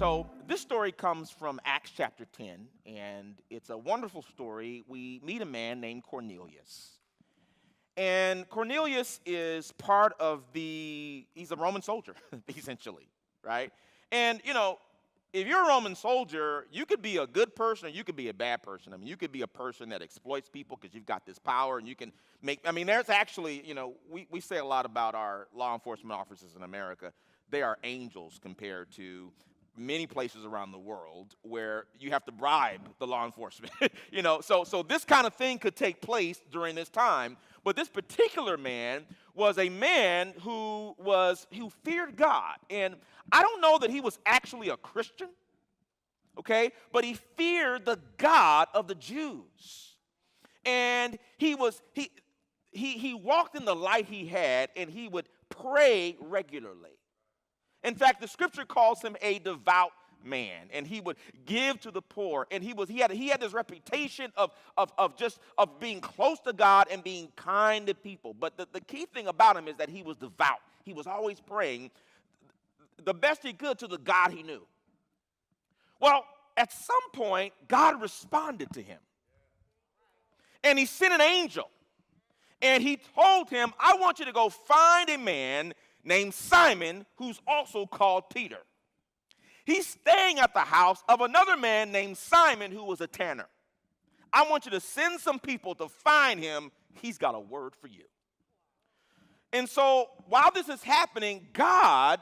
So this story comes from Acts chapter 10, and it's a wonderful story. We meet a man named Cornelius. And Cornelius is part of he's a Roman soldier, essentially, right? And, if you're a Roman soldier, you could be a good person or you could be a bad person. I mean, you could be a person that exploits people because you've got this power and you can there's actually, we say a lot about our law enforcement officers in America. They are angels compared to many places around the world where you have to bribe the law enforcement. So this kind of thing could take place during this time. But this particular man was a man who feared God. And I don't know that he was actually a Christian, okay? But he feared the God of the Jews. And he walked in the light he had, and he would pray regularly. In fact, the scripture calls him a devout man, and he would give to the poor, and he had this reputation of being close to God and being kind to people. But the key thing about him is that he was devout. He was always praying the best he could to the God he knew. Well, at some point, God responded to him, and he sent an angel, and he told him, I want you to go find a man named Simon, who's also called Peter. He's staying at the house of another man named Simon, who was a tanner. I want you to send some people to find him. He's got a word for you. And so while this is happening, God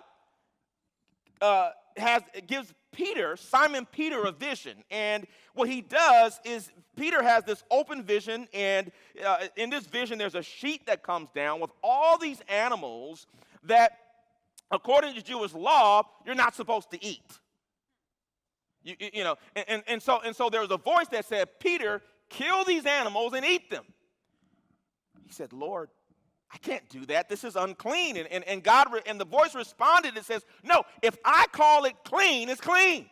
gives Simon Peter, a vision. And what he does is Peter has this open vision, and in this vision there's a sheet that comes down with all these animals that, according to Jewish law, you're not supposed to eat. So there was a voice that said, Peter, kill these animals and eat them. He said, Lord, I can't do that. This is unclean. And the voice responded and says, no, if I call it clean, it's clean.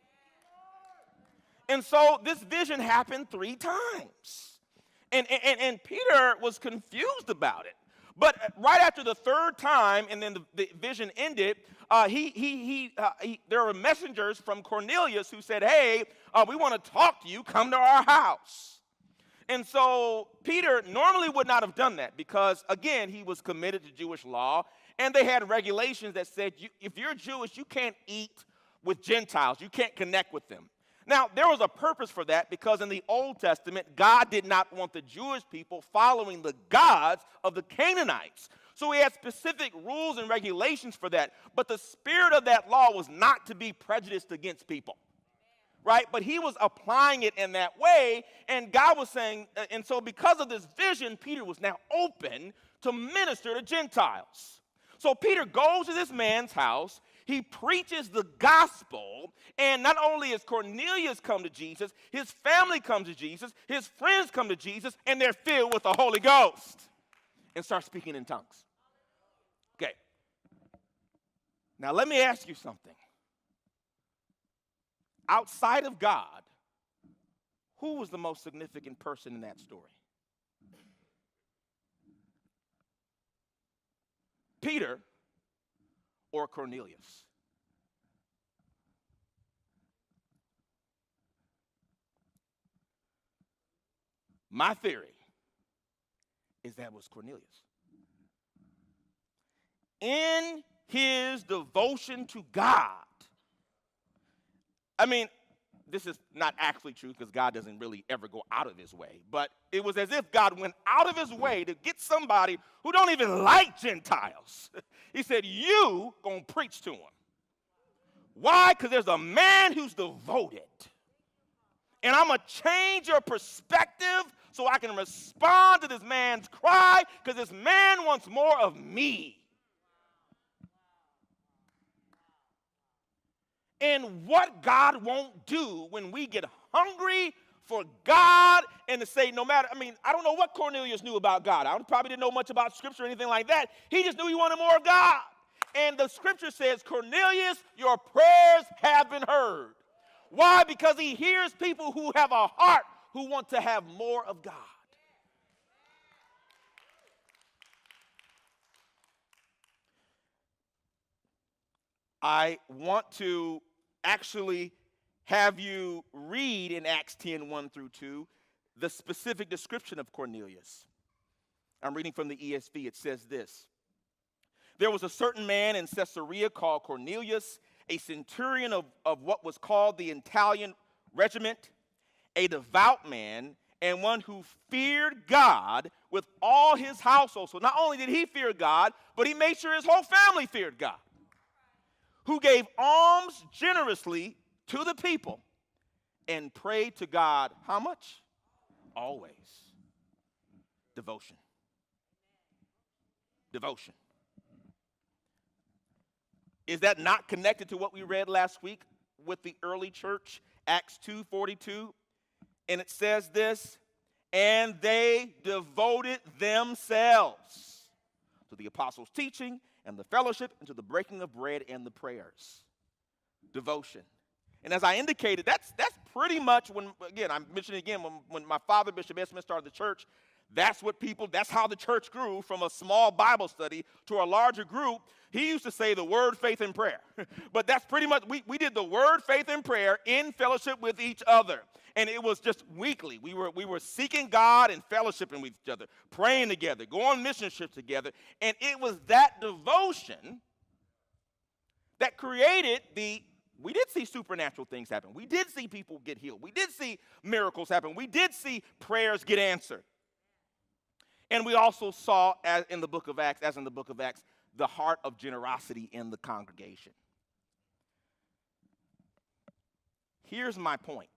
And so this vision happened 3 times. And Peter was confused about it. But right after the 3rd time, and then the vision ended, there were messengers from Cornelius who said, hey, we want to talk to you. Come to our house. And so Peter normally would not have done that because, again, he was committed to Jewish law, and they had regulations that said if you're Jewish, you can't eat with Gentiles. You can't connect with them. Now, there was a purpose for that because in the Old Testament, God did not want the Jewish people following the gods of the Canaanites. So he had specific rules and regulations for that. But the spirit of that law was not to be prejudiced against people, right? But he was applying it in that way, and God was saying, and so because of this vision, Peter was now open to minister to Gentiles. So Peter goes to this man's house. He preaches the gospel, and not only has Cornelius come to Jesus, his family comes to Jesus, his friends come to Jesus, and they're filled with the Holy Ghost and start speaking in tongues. Okay. Now let me ask you something. Outside of God, who was the most significant person in that story? Peter or Cornelius? My theory is that it was Cornelius. In his devotion to God, this is not actually true because God doesn't really ever go out of his way, but it was as if God went out of his way to get somebody who don't even like Gentiles. He said, you gonna preach to him. Why? Because there's a man who's devoted. And I'm going to change your perspective so I can respond to this man's cry because this man wants more of me. And what God won't do when we get hungry for God and to say no matter, I don't know what Cornelius knew about God. I probably didn't know much about Scripture or anything like that. He just knew he wanted more of God. And the Scripture says, Cornelius, your prayers have been heard. Why? Because he hears people who have a heart who want to have more of God. I want to actually have you read in Acts 10, 1 through 2, the specific description of Cornelius. I'm reading from the ESV. It says this: There was a certain man in Caesarea called Cornelius, a centurion of what was called the Italian regiment, a devout man, and one who feared God with all his household. So not only did he fear God, but he made sure his whole family feared God. Who gave alms generously to the people and prayed to God, how much? Always. Devotion. Devotion. Is that not connected to what we read last week with the early church, Acts 2:42? And it says this: and they devoted themselves to the apostles' teaching and the fellowship and to the breaking of bread and the prayers. Devotion. And as I indicated, that's pretty much when, again, I'm mentioning again, when my father, Bishop Smith, started the church, that's how the church grew, from a small Bible study to a larger group. He used to say the word, faith, and prayer. But that's pretty much, we did the word, faith, and prayer in fellowship with each other. And it was just weekly. We were seeking God and fellowshipping with each other, praying together, going on mission trips together. And it was that devotion that created we did see supernatural things happen. We did see people get healed. We did see miracles happen. We did see prayers get answered. And we also saw, as in the book of Acts, the heart of generosity in the congregation. Here's my point.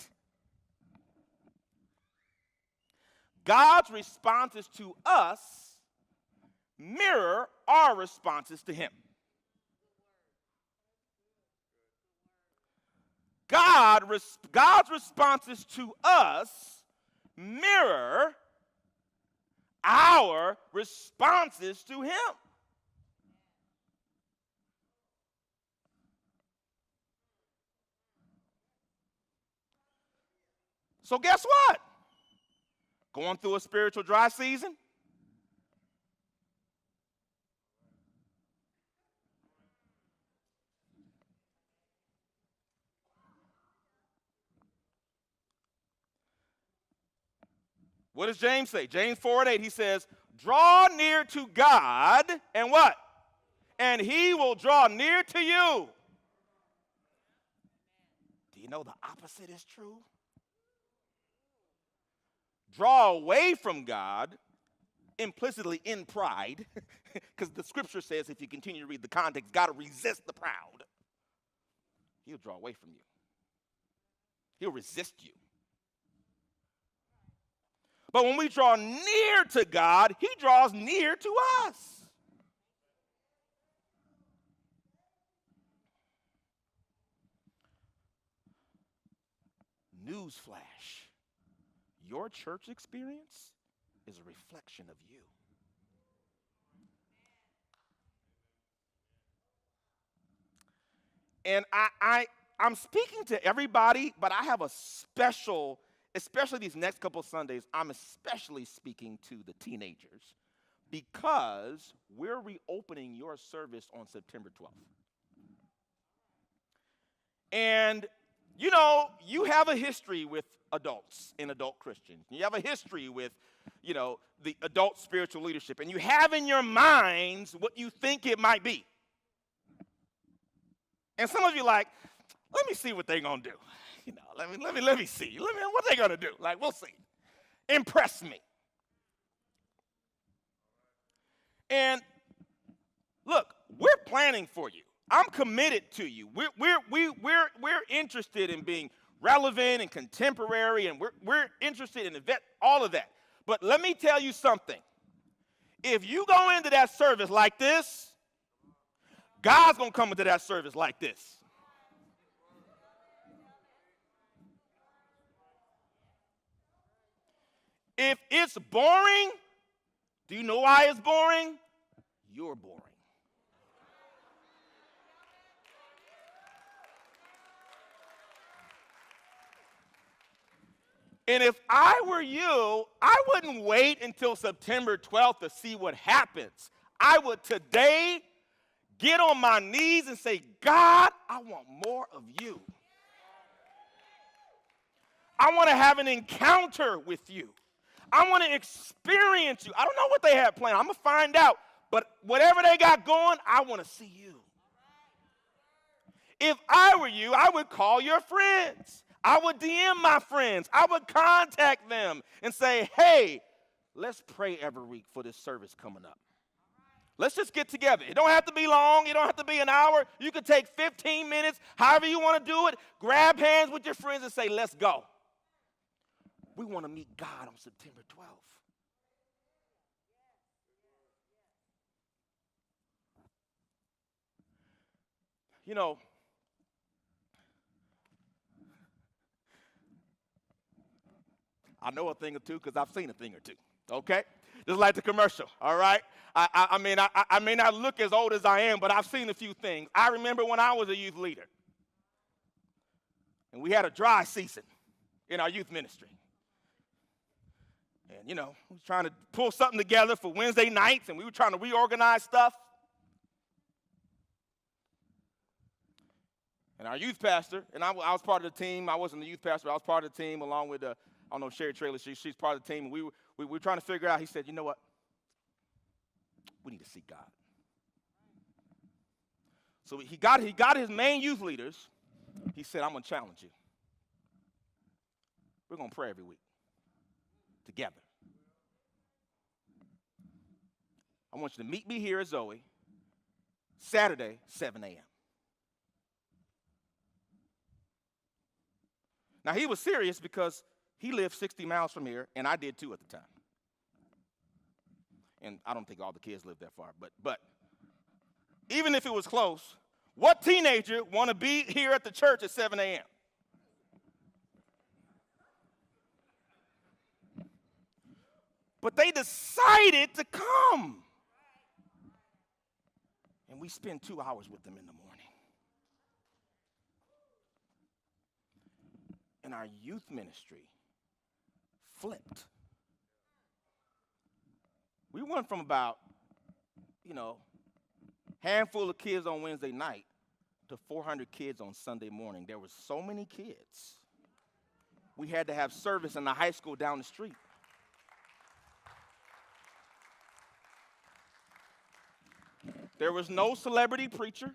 God's responses to us mirror our responses to him. God's responses to us mirror our responses to him. So guess what? Going through a spiritual dry season? What does James say? James 4:8, he says, draw near to God, and what? And he will draw near to you. Do you know the opposite is true? Draw away from God, implicitly in pride, because the scripture says, if you continue to read the context, God will resist the proud. He'll draw away from you. He'll resist you. But when we draw near to God, he draws near to us. Newsflash. Your church experience is a reflection of you. And I'm speaking to everybody, but I have a special, especially these next couple Sundays, I'm especially speaking to the teenagers because we're reopening your service on September 12th. And, you know, you have a history with adults and adult Christians. You have a history with, you know, the adult spiritual leadership. And you have in your minds what you think it might be. And some of you like, let me see what they're going to do. You know, let me see. What they going to do? Like, we'll see. Impress me. And look, we're planning for you. I'm committed to you. We're interested in being relevant and contemporary, and we're interested in all of that. But let me tell you something. If you go into that service like this, God's going to come into that service like this. If it's boring, do you know why it's boring? You're boring. And if I were you, I wouldn't wait until September 12th to see what happens. I would today get on my knees and say, God, I want more of you. I want to have an encounter with you. I want to experience you. I don't know what they have planned. I'm going to find out. But whatever they got going, I want to see you. If I were you, I would call your friends. I would DM my friends. I would contact them and say, hey, let's pray every week for this service coming up. Let's just get together. It don't have to be long. It don't have to be an hour. You can take 15 minutes, however you want to do it. Grab hands with your friends and say, let's go. We want to meet God on September 12th. You know, I know a thing or two because I've seen a thing or two, okay? Just like the commercial, all right? I may not look as old as I am, but I've seen a few things. I remember when I was a youth leader, and we had a dry season in our youth ministry. And, you know, we were trying to pull something together for Wednesday nights, and we were trying to reorganize stuff. And our youth pastor, and I was part of the team. I wasn't the youth pastor, but I was part of the team along with, I don't know, Sherry Traylor. She's part of the team. And we were trying to figure out. He said, you know what? We need to seek God. So he got his main youth leaders. He said, I'm going to challenge you. We're going to pray every week together. I want you to meet me here at Zoe Saturday, 7 a.m. Now, he was serious because he lived 60 miles from here, and I did too at the time. And I don't think all the kids lived that far, but even if it was close, what teenager want to be here at the church at 7 a.m.? But they decided to come. And we spend 2 hours with them in the morning. And our youth ministry flipped. We went from about, handful of kids on Wednesday night to 400 kids on Sunday morning. There were so many kids. We had to have service in the high school down the street. There was no celebrity preacher.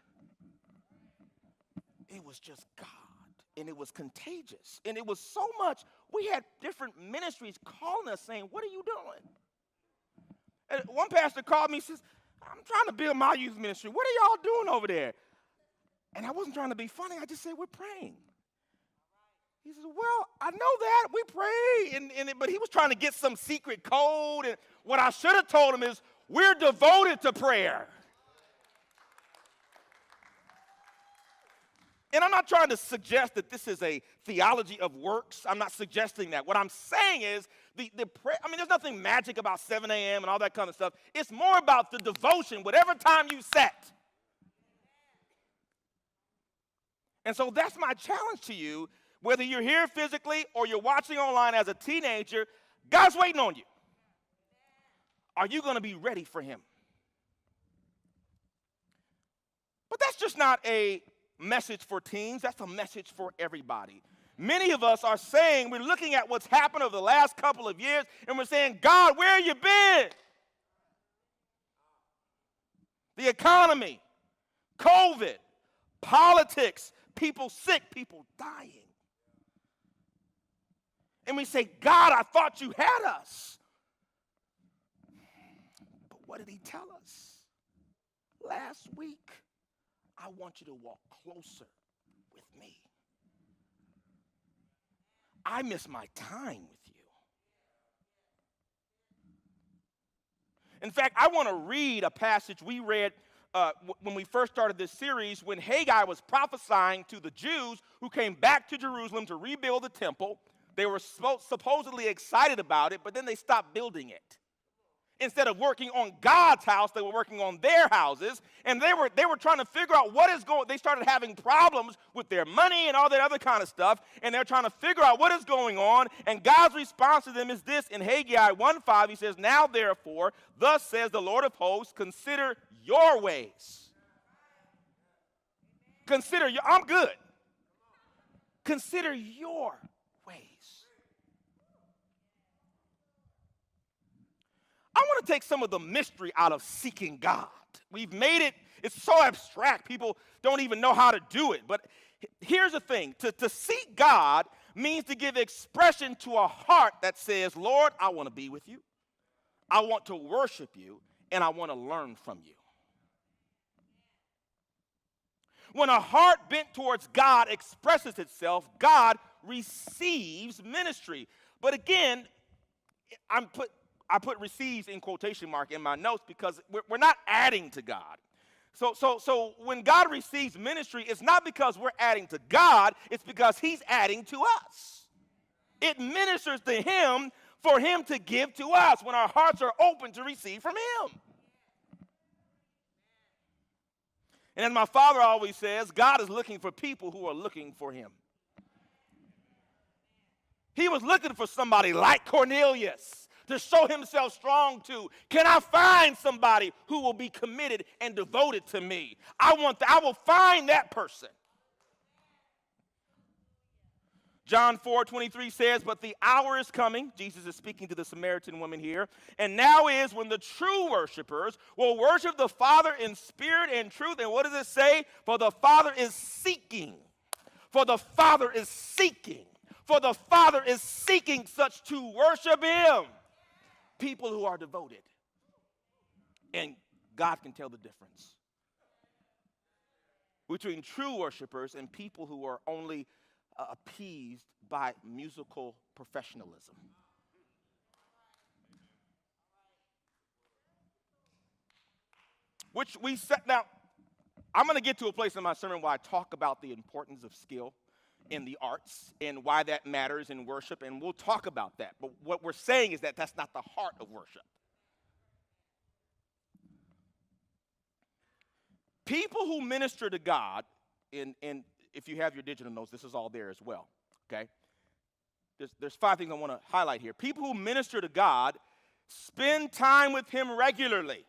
It was just God. And it was contagious. And it was so much, we had different ministries calling us saying, what are you doing? And one pastor called me and says, I'm trying to build my youth ministry. What are y'all doing over there? And I wasn't trying to be funny. I just said, we're praying. He says, well, I know that. We pray. But he was trying to get some secret code. And what I should have told him is, we're devoted to prayer. And I'm not trying to suggest that this is a theology of works. I'm not suggesting that. What I'm saying is, there's nothing magic about 7 a.m. and all that kind of stuff. It's more about the devotion, whatever time you set. And so that's my challenge to you. Whether you're here physically or you're watching online as a teenager, God's waiting on you. Are you going to be ready for him? But that's just not a message for teens. That's a message for everybody. Many of us are saying, we're looking at what's happened over the last couple of years, and we're saying, God, where have you been? The economy, COVID, politics, people sick, people dying. And we say, God, I thought you had us. But what did he tell us? Last week, I want you to walk closer with me. I miss my time with you. In fact, I want to read a passage we read when we first started this series, when Haggai was prophesying to the Jews who came back to Jerusalem to rebuild the temple. They were supposedly excited about it, but then they stopped building it. Instead of working on God's house, they were working on their houses, and they were trying to figure out what is going. They started having problems with their money and all that other kind of stuff, and they're trying to figure out what is going on. And God's response to them is this: in Haggai 1:5, he says, "Now therefore, thus says the Lord of hosts, consider your ways." I'm good. Consider your ways. I want to take some of the mystery out of seeking God. We've made it's so abstract. People don't even know how to do it. But here's the thing. To seek God means to give expression to a heart that says, Lord, I want to be with you. I want to worship you, and I want to learn from you. When a heart bent towards God expresses itself, God receives ministry. But again, I put receives in quotation mark in my notes because we're not adding to God. So when God receives ministry, it's not because we're adding to God, it's because he's adding to us. It ministers to him for him to give to us when our hearts are open to receive from him. And as my father always says, God is looking for people who are looking for him. He was looking for somebody like Cornelius to show himself strong to. Can I find somebody who will be committed and devoted to me? I will find that person. John 4:23 says, but the hour is coming, Jesus is speaking to the Samaritan woman here, and now is when the true worshipers will worship the Father in spirit and truth. And what does it say? For the Father is seeking. For the Father is seeking. For the Father is seeking such to worship him. People who are devoted. And God can tell the difference between true worshipers and people who are only appeased by musical professionalism. Which we set now, I'm going to get to a place in my sermon where I talk about the importance of skill in the arts and why that matters in worship, and we'll talk about that. But what we're saying is that that's not the heart of worship. People who minister to God, and if you have your digital notes, this is all there as well, okay? There's 5 things I want to highlight here. People who minister to God spend time with him regularly.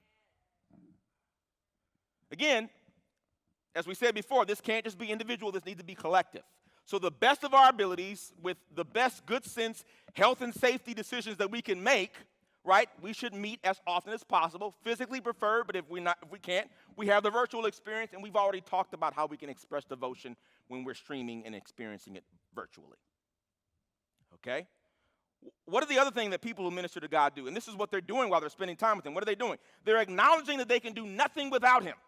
Again, as we said before, this can't just be individual, this needs to be collective. So the best of our abilities, with the best good sense, health and safety decisions that we can make, right? We should meet as often as possible, physically preferred, but if we can't, we have the virtual experience, and we've already talked about how we can express devotion when we're streaming and experiencing it virtually. Okay? What are the other things that people who minister to God do? And this is what they're doing while they're spending time with him. What are they doing? They're acknowledging that they can do nothing without him.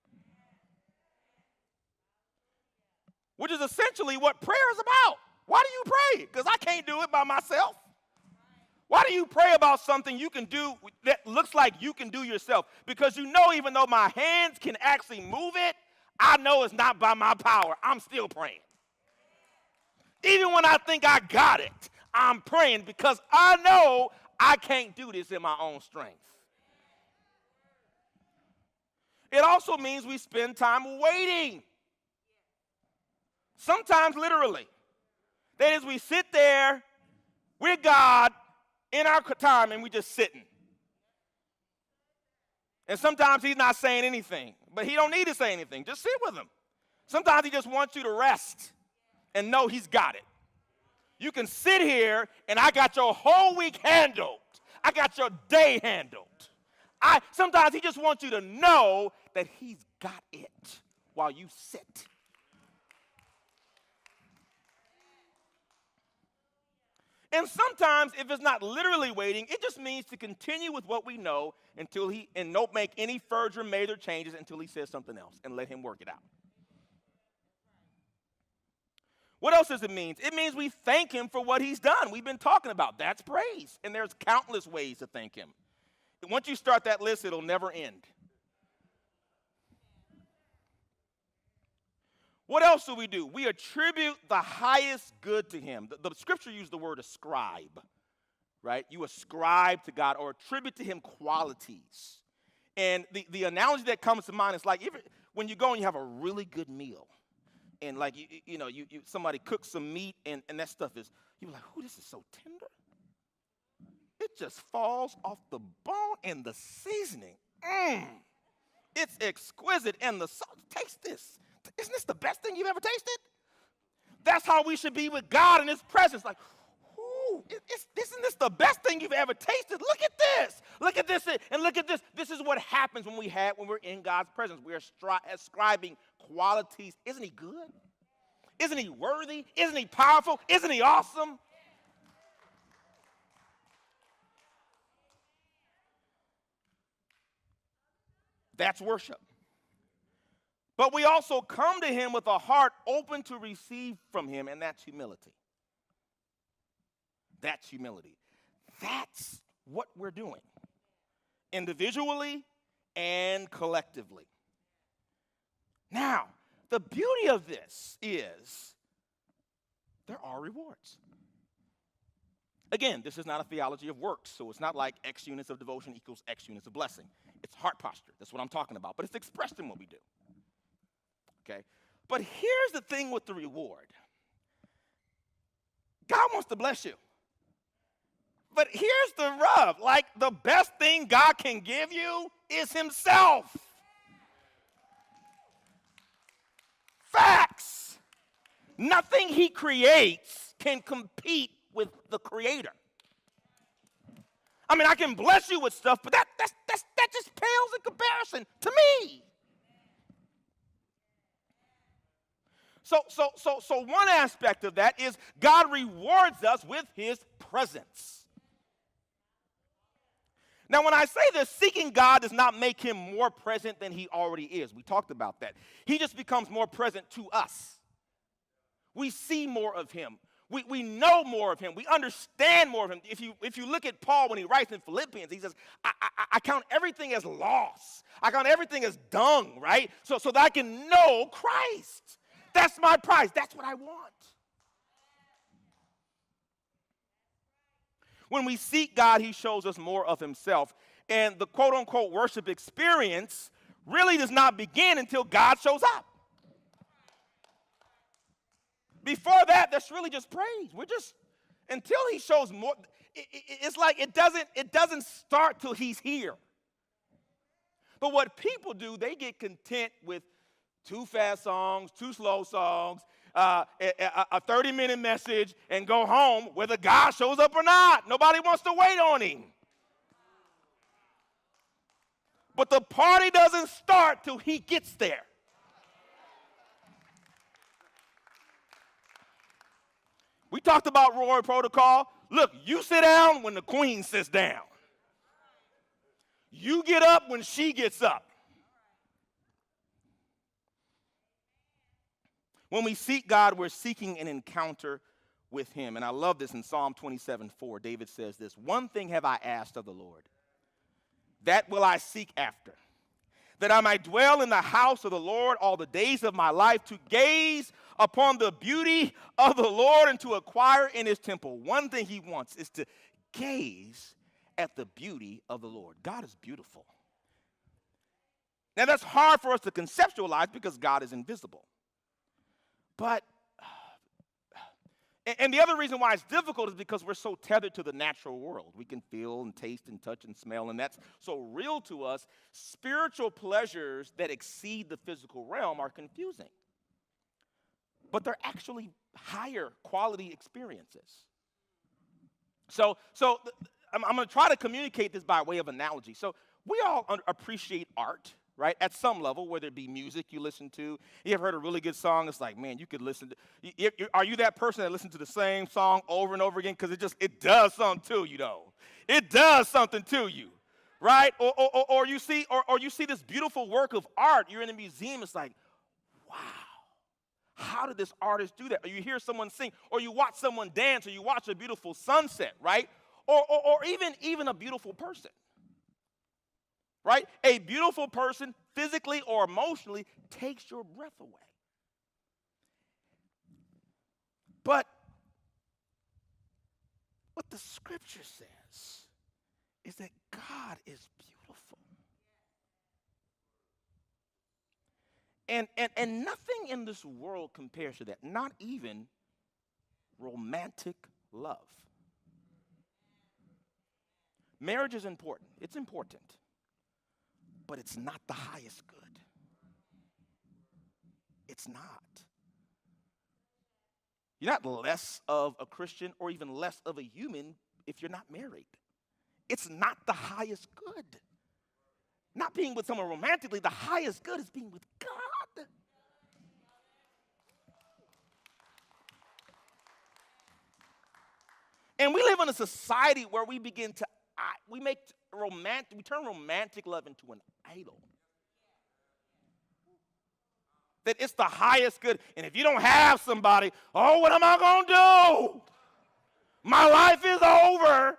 Which is essentially what prayer is about. Why do you pray? Because I can't do it by myself. Why do you pray about something you can do that looks like you can do yourself? Because you know even though my hands can actually move it, I know it's not by my power. I'm still praying. Even when I think I got it, I'm praying because I know I can't do this in my own strength. It also means we spend time waiting. Sometimes literally. That is, we sit there with God in our time and we just sitting. And sometimes he's not saying anything, but he don't need to say anything. Just sit with him. Sometimes he just wants you to rest and know he's got it. You can sit here and I got your whole week handled. I got your day handled. Sometimes he just wants you to know that he's got it while you sit. And sometimes, if it's not literally waiting, it just means to continue with what we know and don't make any further major changes until he says something else and let him work it out. What else does it mean? It means we thank him for what he's done. We've been talking about that's praise, and there's countless ways to thank him. Once you start that list, it'll never end. What else do? We attribute the highest good to him. The scripture used the word ascribe, right? You ascribe to God or attribute to him qualities. And the analogy that comes to mind is like when you go and you have a really good meal, and like somebody cooks some meat and that stuff you're like, oh, this is so tender. It just falls off the bone and the seasoning. It's exquisite, and the salt. Taste this. Isn't this the best thing you've ever tasted? That's how we should be with God in his presence. Like, ooh, isn't this the best thing you've ever tasted? Look at this. Look at this. And look at this. This is what happens when we're in God's presence. We are ascribing qualities. Isn't he good? Isn't he worthy? Isn't he powerful? Isn't he awesome? That's worship. But we also come to him with a heart open to receive from him, and that's humility. That's humility. That's what we're doing, individually and collectively. Now, the beauty of this is there are rewards. Again, this is not a theology of works, so it's not like X units of devotion equals X units of blessing. It's heart posture. That's what I'm talking about. But it's expressed in what we do. Okay? But here's the thing with the reward. God wants to bless you. But here's the rub. Like, the best thing God can give you is himself. Facts. Nothing he creates can compete with the creator. I mean, I can bless you with stuff, but that just pales in comparison to me. So one aspect of that is God rewards us with his presence. Now, when I say this, seeking God does not make him more present than he already is. We talked about that. He just becomes more present to us. We see more of him. We know more of him. We understand more of him. If you look at Paul when he writes in Philippians, he says, I count everything as loss. I count everything as dung, right? So that I can know Christ. That's my prize. That's what I want. When we seek God, he shows us more of himself. And the quote-unquote worship experience really does not begin until God shows up. Before that, that's really just praise. Until he shows more, it's like it doesn't start till he's here. But what people do, they get content with 2 fast songs, 2 slow songs, a 30-minute message, and go home whether God shows up or not. Nobody wants to wait on him. But the party doesn't start till he gets there. We talked about royal protocol. Look, you sit down when the queen sits down. You get up when she gets up. When we seek God, we're seeking an encounter with him. And I love this in Psalm 27:4. David says this, "One thing have I asked of the Lord, that will I seek after, that I might dwell in the house of the Lord all the days of my life, to gaze upon the beauty of the Lord and to acquire in his temple." One thing he wants is to gaze at the beauty of the Lord. God is beautiful. Now, that's hard for us to conceptualize because God is invisible. But, and the other reason why it's difficult is because we're so tethered to the natural world. We can feel and taste and touch and smell, and that's so real to us. Spiritual pleasures that exceed the physical realm are confusing. But they're actually higher quality experiences. So I'm going to try to communicate this by way of analogy. So we all appreciate art, right? At some level, whether it be music you listen to. You ever heard a really good song? It's like, man, you could listen to. Are you that person that listens to the same song over and over again? Because it does something to you, though. It does something to you, right? Or you see this beautiful work of art. You're in a museum. It's like, wow. How did this artist do that? Or you hear someone sing, or you watch someone dance, or you watch a beautiful sunset, right? Or even a beautiful person, right? A beautiful person, physically or emotionally, takes your breath away. But what the scripture says is that God is beautiful. And nothing in this world compares to that, not even romantic love. Marriage is important. It's important. But it's not the highest good. It's not. You're not less of a Christian or even less of a human if you're not married. It's not the highest good. Not being with someone romantically, the highest good is being with God. And we live in a society where we begin to, we turn romantic love into an idol. That it's the highest good. And if you don't have somebody, oh, what am I going to do? My life is over.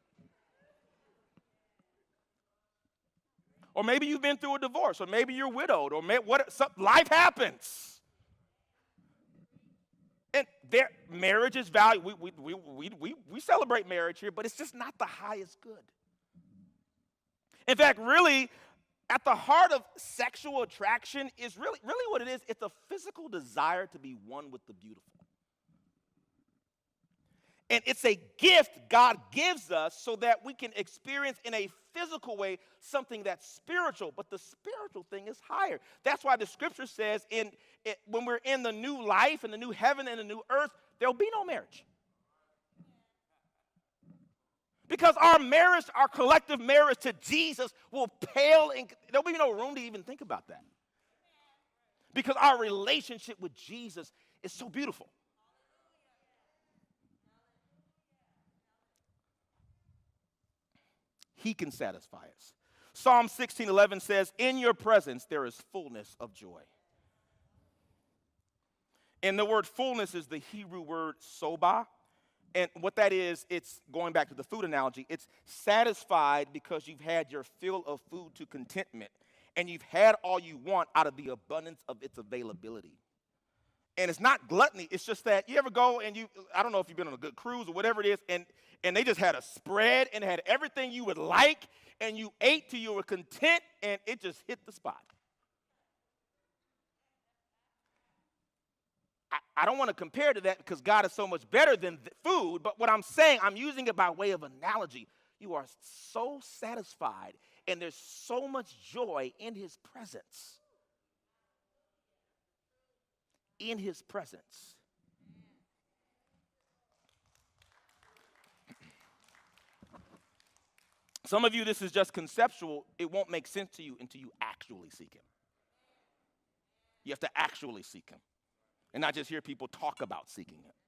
Or maybe you've been through a divorce, or maybe you're widowed, or life happens. And marriage is valued. We celebrate marriage here, but it's just not the highest good. In fact, really, at the heart of sexual attraction is really what it is. It's a physical desire to be one with the beautiful. And it's a gift God gives us so that we can experience in a physical way something that's spiritual. But the spiritual thing is higher. That's why the scripture says when we're in the new life and the new heaven and the new earth, there'll be no marriage. Because our marriage, our collective marriage to Jesus will pale, and there'll be no room to even think about that. Because our relationship with Jesus is so beautiful. He can satisfy us. Psalm 16:11 says, "In your presence there is fullness of joy." And the word fullness is the Hebrew word soba. And what that is, it's going back to the food analogy. It's satisfied because you've had your fill of food to contentment. And you've had all you want out of the abundance of its availability. And it's not gluttony. It's just that you ever go and I don't know if you've been on a good cruise or whatever it is, and they just had a spread and had everything you would like, and you ate till you were content, and it just hit the spot. I don't want to compare to that because God is so much better than food, but what I'm saying, I'm using it by way of analogy. You are so satisfied, and there's so much joy in his presence. In his presence. Some of you, this is just conceptual. It won't make sense to you until you actually seek him. You have to actually seek him. And not just hear people talk about seeking him.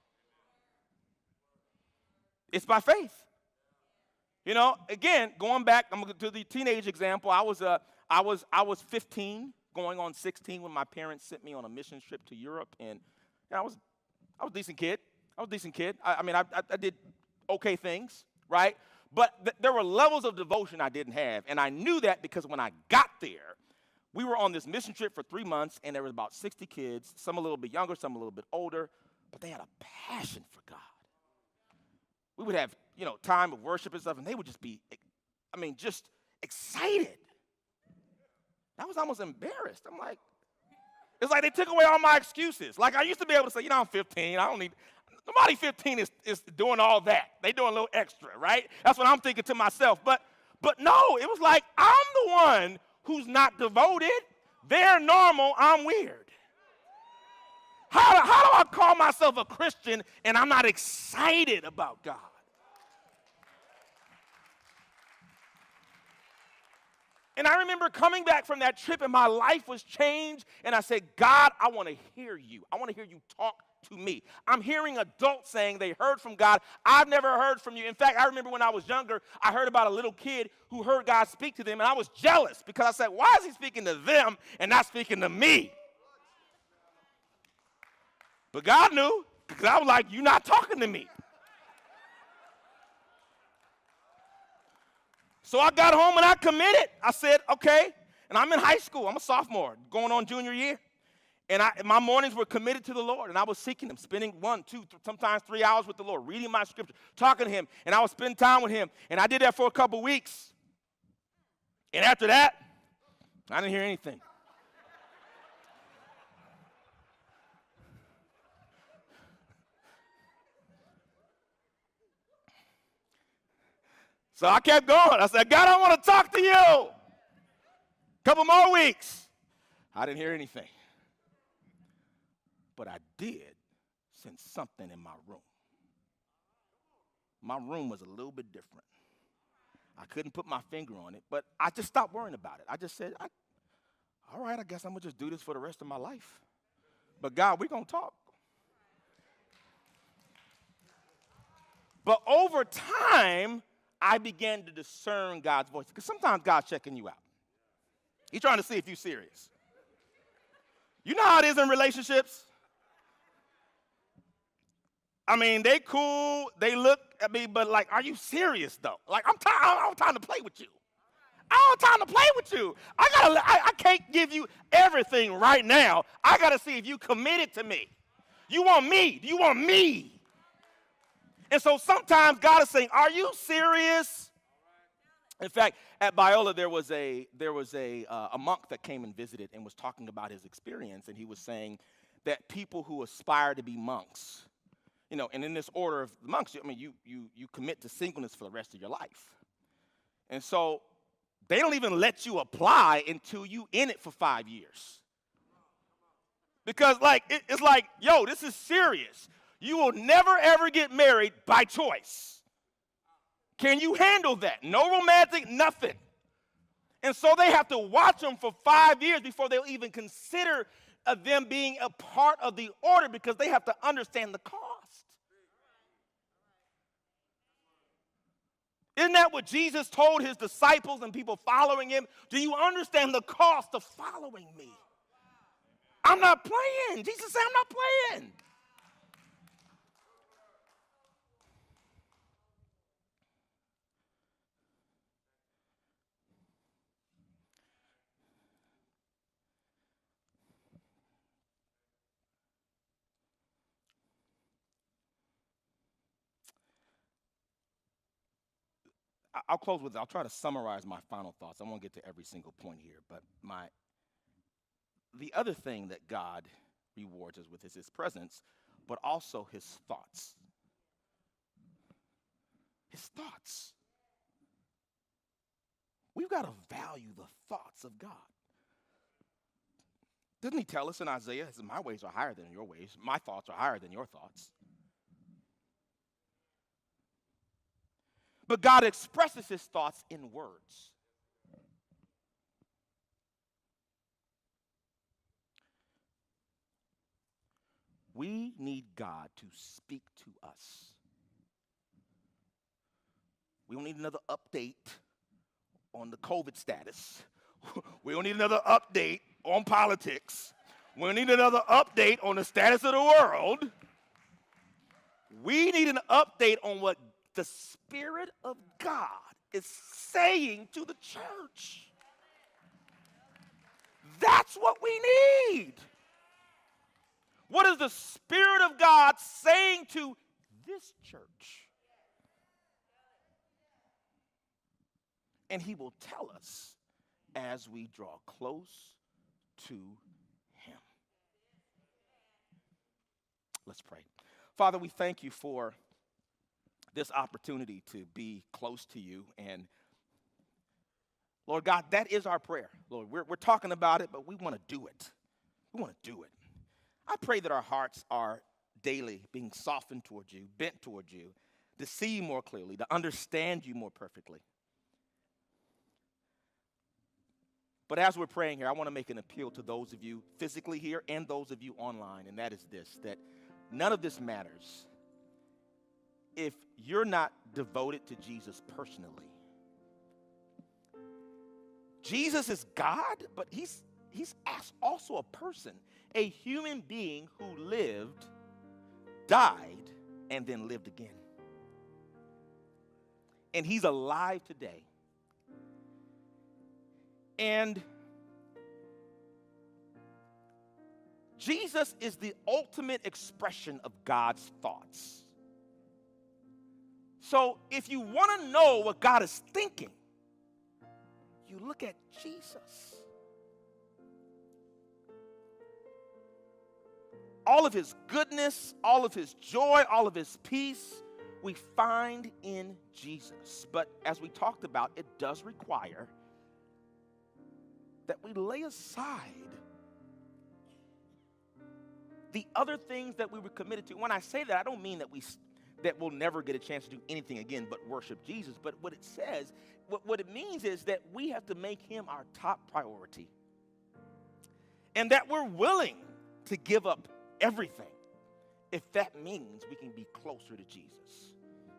It's by faith. You know, again, going back, I'm going to the teenage example. I was 15, going on 16 when my parents sent me on a mission trip to Europe, and I was a decent kid. I did okay things, right? But there were levels of devotion I didn't have, and I knew that because when I got there, we were on this mission trip for 3 months, and there was about 60 kids, some a little bit younger, some a little bit older, but they had a passion for God. We would have, time of worship and stuff, and they would just be, just excited. I was almost embarrassed. I'm like, it's like they took away all my excuses. Like I used to be able to say, I'm 15, nobody 15 is doing all that. They doing a little extra, right? That's what I'm thinking to myself. But no, it was like, I'm the one who's not devoted. They're normal, I'm weird. How do I call myself a Christian and I'm not excited about God? And I remember coming back from that trip and my life was changed, and I said, God, I want to hear you. I want to hear you talk to me. I'm hearing adults saying they heard from God. I've never heard from you. In fact, I remember when I was younger, I heard about a little kid who heard God speak to them, and I was jealous because I said, why is he speaking to them and not speaking to me? But God knew, because I was like, you're not talking to me. So I got home and I committed. I said, okay, and I'm in high school. I'm a sophomore, going on junior year. And my mornings were committed to the Lord, and I was seeking him, spending 1, 2, sometimes 3 hours with the Lord, reading my scripture, talking to him, and I would spend time with him. And I did that for a couple weeks. And after that, I didn't hear anything. So I kept going. I said, God, I want to talk to you. A couple more weeks. I didn't hear anything. but I did sense something in my room. My room was a little bit different. I couldn't put my finger on it, but I just stopped worrying about it. I just said, all right, I guess I'm going to just do this for the rest of my life. But God, we're going to talk. But over time, I began to discern God's voice. Because sometimes God's checking you out. He's trying to see if you're serious. You know how it is in relationships? I mean, they cool, they look at me, but like, are you serious though? Like, I don't have time to play with you. I don't have time to play with you. I can't give you everything right now. I gotta see if you committed to me. You want me? Do you want me? And so sometimes God is saying, are you serious? In fact, at Biola, there was a monk that came and visited and was talking about his experience, and he was saying that people who aspire to be monks, and in this order of the monks, I mean, you commit to singleness for the rest of your life. And so they don't even let you apply until you in it for 5 years. Because it's like, yo, this is serious. You will never, ever get married by choice. Can you handle that? No romantic, nothing. And so they have to watch them for 5 years before they'll even consider them being a part of the order, because they have to understand the cost. Isn't that what Jesus told his disciples and people following him? Do you understand the cost of following me? I'm not playing. Jesus said, I'm not playing. I'll close with, I'll try to summarize my final thoughts. I won't get to every single point here, but the other thing that God rewards us with is his presence, but also his thoughts. His thoughts. We've got to value the thoughts of God. Doesn't he tell us in Isaiah, he says, my ways are higher than your ways. My thoughts are higher than your thoughts. But God expresses his thoughts in words. We need God to speak to us. We don't need another update on the COVID status. We don't need another update on politics. We don't need another update on the status of the world. We need an update on what the Spirit of God is saying to the church. That's what we need. What is the Spirit of God saying to this church? And he will tell us as we draw close to him. Let's pray. Father, we thank you for this opportunity to be close to you. And Lord God, that is our prayer. Lord, we're talking about it, but we want to do it. We want to do it. I pray that our hearts are daily being softened towards you, bent towards you, to see you more clearly, to understand you more perfectly. But as we're praying here, I want to make an appeal to those of you physically here and those of you online, and that is this, that none of this matters if you're not devoted to Jesus personally. Jesus is God, but he's also a person, a human being who lived, died, and then lived again. And he's alive today. And Jesus is the ultimate expression of God's thoughts. So if you want to know what God is thinking, you look at Jesus. All of his goodness, all of his joy, all of his peace, we find in Jesus. But as we talked about, it does require that we lay aside the other things that we were committed to. When I say that, I don't mean that we'll never get a chance to do anything again but worship Jesus. But what it says, what it means is that we have to make him our top priority. And that we're willing to give up everything if that means we can be closer to Jesus.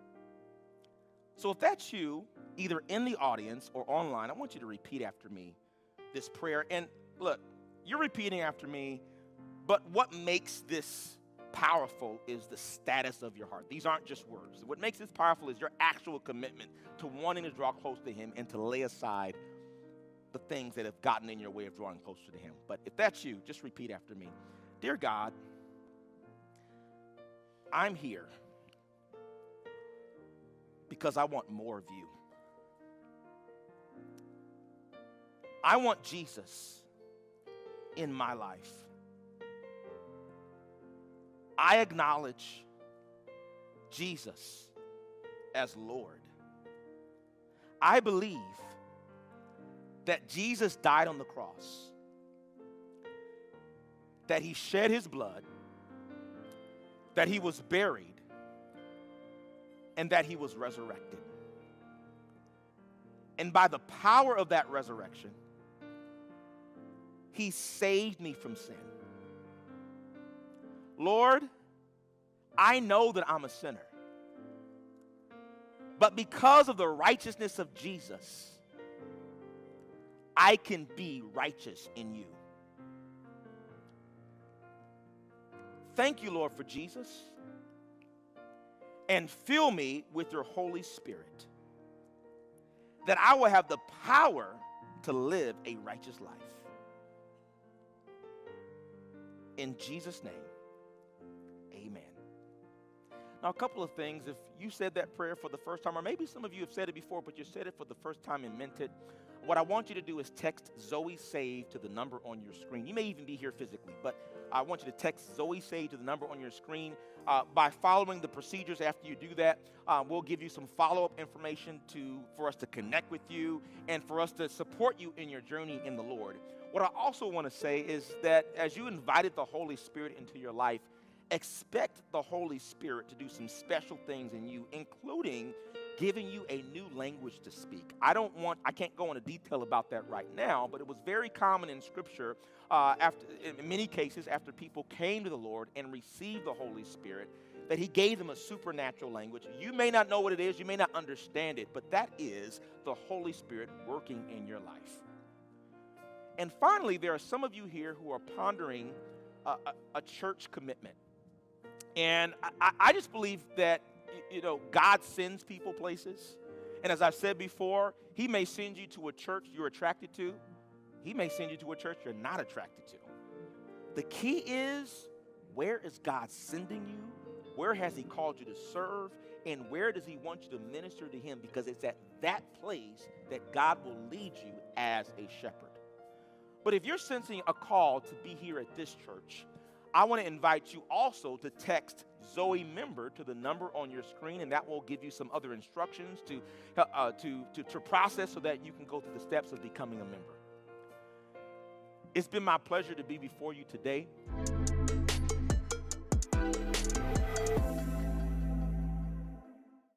So if that's you, either in the audience or online, I want you to repeat after me this prayer. And look, you're repeating after me, but what makes this powerful is the status of your heart. These aren't just words. What makes this powerful is your actual commitment to wanting to draw close to him and to lay aside the things that have gotten in your way of drawing closer to him. But if that's you, just repeat after me. Dear God, I'm here because I want more of you. I want Jesus in my life. I acknowledge Jesus as Lord. I believe that Jesus died on the cross, that he shed his blood, that he was buried, and that he was resurrected. And by the power of that resurrection, he saved me from sin. Lord, I know that I'm a sinner. But because of the righteousness of Jesus, I can be righteous in you. Thank you, Lord, for Jesus. And fill me with your Holy Spirit, that I will have the power to live a righteous life. In Jesus' name, amen. Now, a couple of things. If you said that prayer for the first time, or maybe some of you have said it before, but you said it for the first time and meant it, what I want you to do is text Zoe Save to the number on your screen. You may even be here physically, but I want you to text Zoe Save to the number on your screen. By following the procedures after you do that, we'll give you some follow-up information for us to connect with you and for us to support you in your journey in the Lord. What I also want to say is that as you invited the Holy Spirit into your life, expect the Holy Spirit to do some special things in you, including giving you a new language to speak. I can't go into detail about that right now, but it was very common in Scripture in many cases after people came to the Lord and received the Holy Spirit, that he gave them a supernatural language. You may not know what it is, you may not understand it, but that is the Holy Spirit working in your life. And finally, there are some of you here who are pondering a church commitment. And I just believe that, God sends people places. And as I've said before, he may send you to a church you're attracted to. He may send you to a church you're not attracted to. The key is, where is God sending you? Where has he called you to serve? And where does he want you to minister to him? Because it's at that place that God will lead you as a shepherd. But if you're sensing a call to be here at this church, I want to invite you also to text Zoe Member to the number on your screen, and that will give you some other instructions to process so that you can go through the steps of becoming a member. It's been my pleasure to be before you today.